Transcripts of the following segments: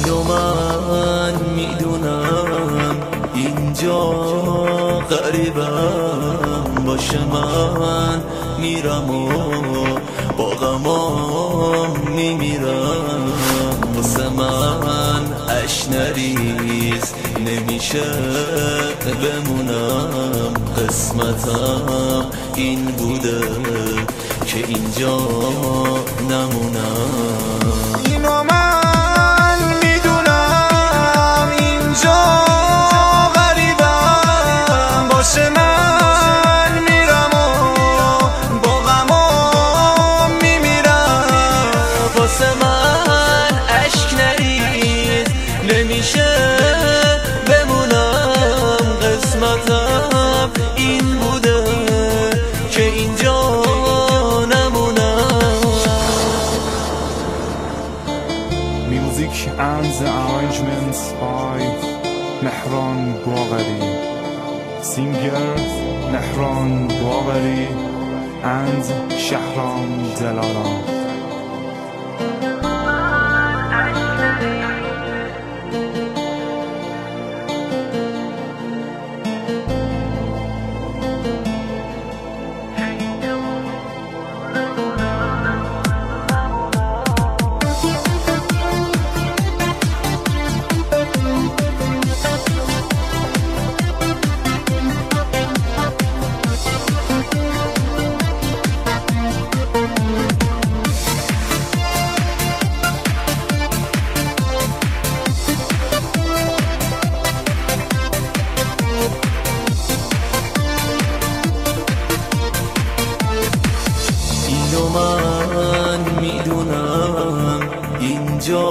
اینو من میدونم اینجا غریبم، باشه من میرم و با غمام میمیرم. واسه من اش نریز نمیشه بمونم، قسمتم این بوده که اینجا نمونم. اینو من میدونم اینجا غریبم، باشه من میرم و با غمام میمیرم. واسه من اشک نریز نمیشه بمونم، قسمتم این بوده که اینجا نمونم. Music and the arrangements by Mehran Bagheri. Singer Mehran Bagheri and Shahram Delaran. اینو من میدونم اینجا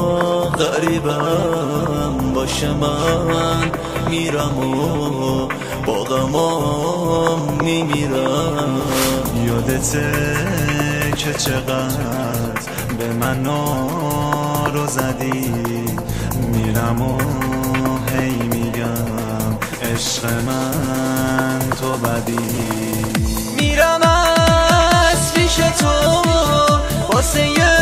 غریبم، باشه من میرم و با غمام میمیرم. یادته که چقدر به من نارو زدی، میرم و هی میگم عشق من تو بدی. میرم از پیش تو واسه